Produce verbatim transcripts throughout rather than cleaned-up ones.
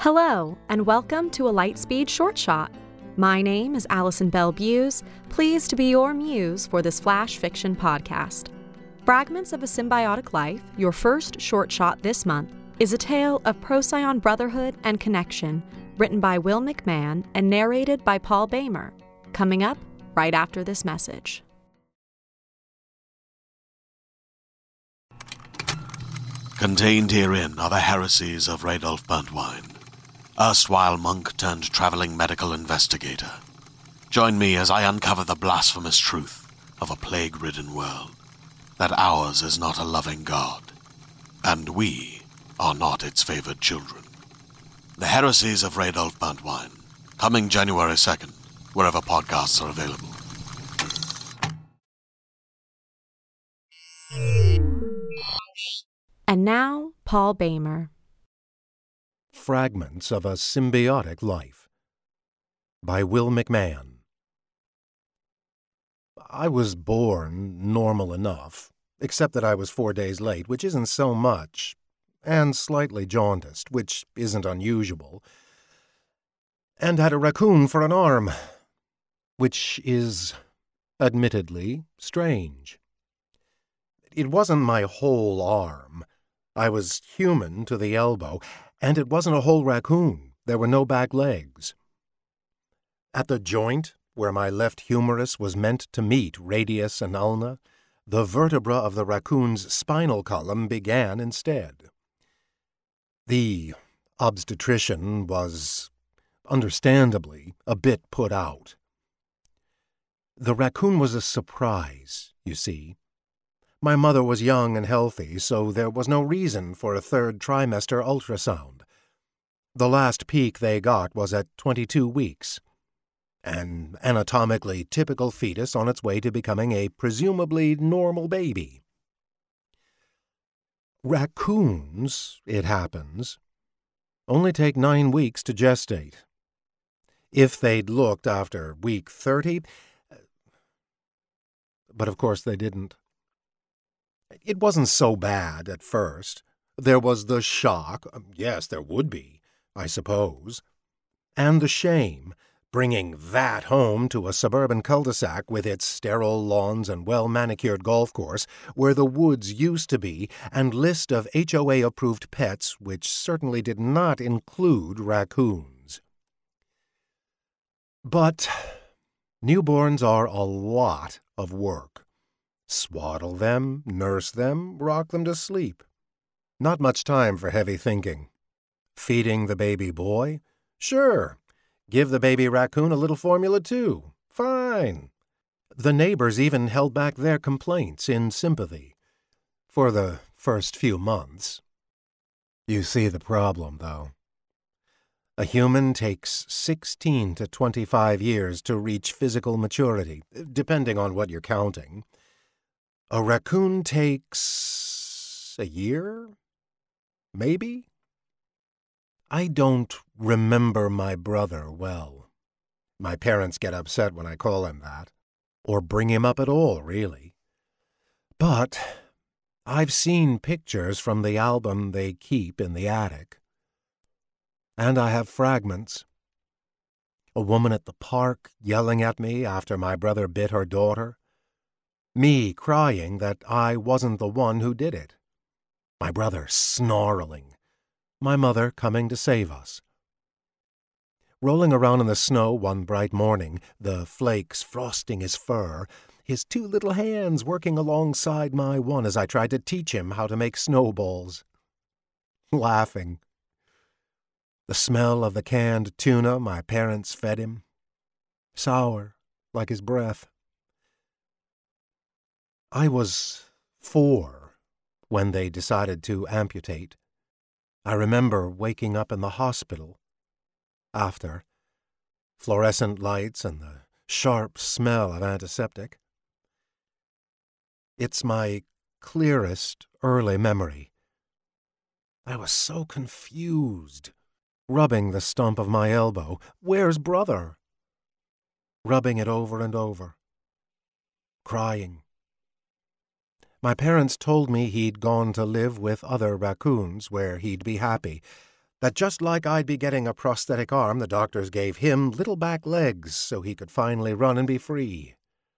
Hello, and welcome to a Lightspeed Short Shot. My name is Allison Bell Buse, pleased to be your muse for this flash fiction podcast. Fragments of a Symbiotic Life, your first short shot this month, is a tale of Procyon brotherhood and connection, written by Will McMahon and narrated by Paul Bamer. Coming up right after this message. Contained herein are the heresies of Radolf Burntwine, erstwhile monk turned traveling medical investigator. Join me as I uncover the blasphemous truth of a plague-ridden world, that ours is not a loving God, and we are not its favored children. The heresies of Radolf Burntwine, coming January second, wherever podcasts are available. And now, Paul Bamer. Fragments of a Symbiotic Life by Will McMahon. I was born normal enough, except that I was four days late, which isn't so much, and slightly jaundiced, which isn't unusual, and had a raccoon for an arm, which is, admittedly, strange. It wasn't my whole arm. I was human to the elbow, and it wasn't a whole raccoon. There were no back legs. At the joint, where my left humerus was meant to meet radius and ulna, the vertebra of the raccoon's spinal column began instead. The obstetrician was, understandably, a bit put out. The raccoon was a surprise, you see. My mother was young and healthy, so there was no reason for a third trimester ultrasound. The last peek they got was at twenty-two weeks. An anatomically typical fetus on its way to becoming a presumably normal baby. Raccoons, it happens, only take nine weeks to gestate. If they'd looked after week thirty, but of course they didn't. It wasn't so bad at first. There was the shock, yes, there would be, I suppose, and the shame, bringing that home to a suburban cul-de-sac with its sterile lawns and well-manicured golf course where the woods used to be, and list of H O A-approved pets which certainly did not include raccoons. But newborns are a lot of work. Swaddle them, nurse them, rock them to sleep. Not much time for heavy thinking. Feeding the baby boy? Sure. Give the baby raccoon a little formula too. Fine. The neighbors even held back their complaints in sympathy. For the first few months. You see the problem, though. A human takes sixteen to twenty-five years to reach physical maturity, depending on what you're counting. A raccoon takes a year? Maybe? I don't remember my brother well. My parents get upset when I call him that, or bring him up at all, really. But I've seen pictures from the album they keep in the attic. And I have fragments. A woman at the park yelling at me after my brother bit her daughter. Me crying that I wasn't the one who did it. My brother snarling. My mother coming to save us. Rolling around in the snow one bright morning, the flakes frosting his fur, his two little hands working alongside my one as I tried to teach him how to make snowballs. Laughing. The smell of the canned tuna my parents fed him. Sour, like his breath. I was four when they decided to amputate. I remember waking up in the hospital. After. Fluorescent lights and the sharp smell of antiseptic. It's my clearest early memory. I was so confused, rubbing the stump of my elbow. Where's brother? Rubbing it over and over. Crying. My parents told me he'd gone to live with other raccoons where he'd be happy, that just like I'd be getting a prosthetic arm, the doctors gave him little back legs so he could finally run and be free.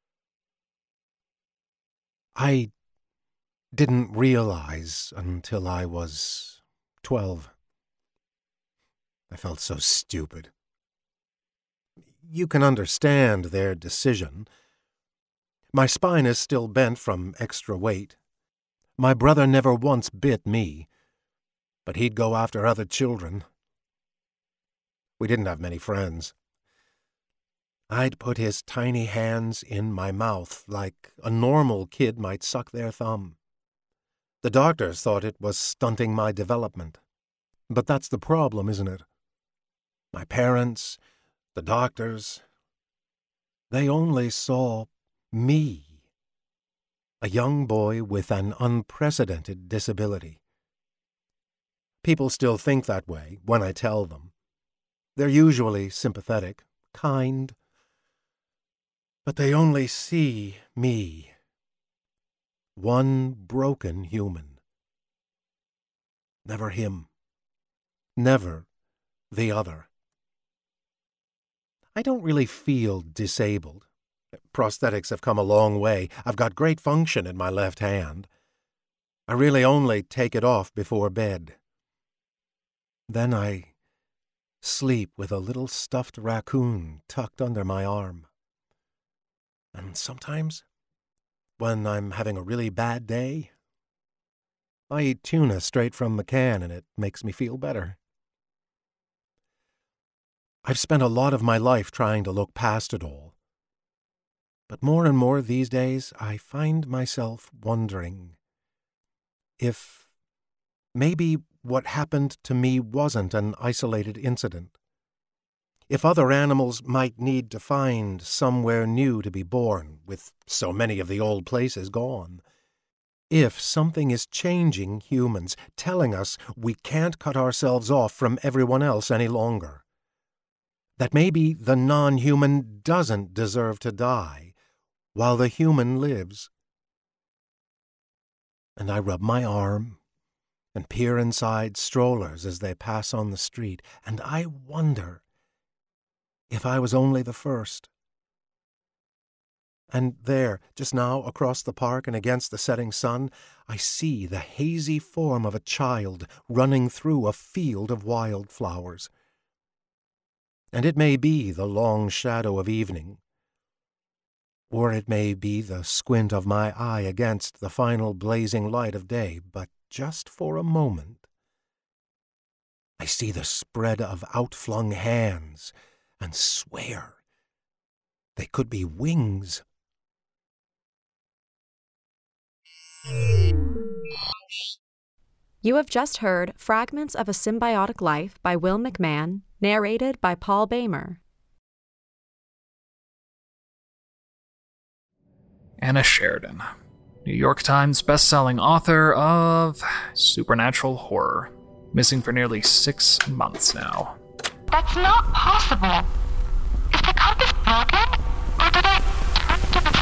I didn't realize until I was twelve. I felt so stupid. You can understand their decision. My spine is still bent from extra weight. My brother never once bit me, but he'd go after other children. We didn't have many friends. I'd put his tiny hands in my mouth like a normal kid might suck their thumb. The doctors thought it was stunting my development. But that's the problem, isn't it? My parents, the doctors, they only saw me, a young boy with an unprecedented disability. People still think that way when I tell them. They're usually sympathetic, kind, but they only see me, one broken human. Never him, never the other. I don't really feel disabled. Prosthetics have come a long way. I've got great function in my left hand. I really only take it off before bed. Then I sleep with a little stuffed raccoon tucked under my arm. And sometimes, when I'm having a really bad day, I eat tuna straight from the can and it makes me feel better. I've spent a lot of my life trying to look past it all. But more and more these days, I find myself wondering if maybe what happened to me wasn't an isolated incident. If other animals might need to find somewhere new to be born, with so many of the old places gone. If something is changing humans, telling us we can't cut ourselves off from everyone else any longer. That maybe the non-human doesn't deserve to die, while the human lives. And I rub my arm and peer inside strollers as they pass on the street, and I wonder if I was only the first. And there, just now, across the park and against the setting sun, I see the hazy form of a child running through a field of wildflowers. And it may be the long shadow of evening, or it may be the squint of my eye against the final blazing light of day, but just for a moment, I see the spread of outflung hands and swear they could be wings. You have just heard Fragments of a Symbiotic Life by Will McMahon, narrated by Paul Bamer. Anna Sheridan, New York Times bestselling author of supernatural horror, missing for nearly six months now. That's not possible. Is the compass broken, or did I turn to the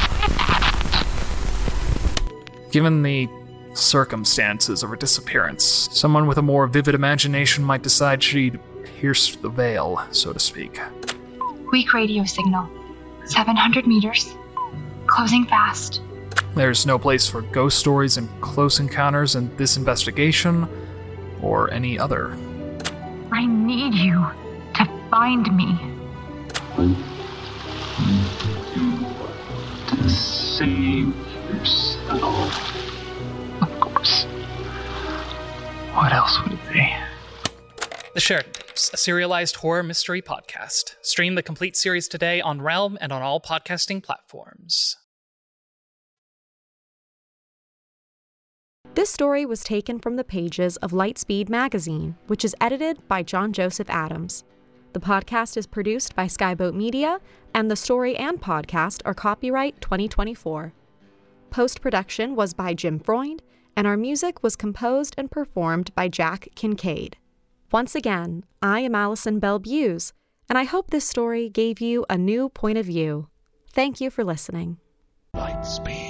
past? Given the circumstances of her disappearance, someone with a more vivid imagination might decide she'd pierced the veil, so to speak. Weak radio signal. seven hundred meters. Closing fast. There's no place for ghost stories and close encounters in this investigation, or any other. I need you to find me. To save yourself. Of course. What else would it be? The Sheridan Tapes, a serialized horror mystery podcast. Stream the complete series today on Realm and on all podcasting platforms. This story was taken from the pages of Lightspeed magazine, which is edited by John Joseph Adams. The podcast is produced by Skyboat Media, and the story and podcast are copyright twenty twenty-four. Post-production was by Jim Freund, and our music was composed and performed by Jack Kincaid. Once again, I am Allison Bell-Buse, and I hope this story gave you a new point of view. Thank you for listening. Lightspeed.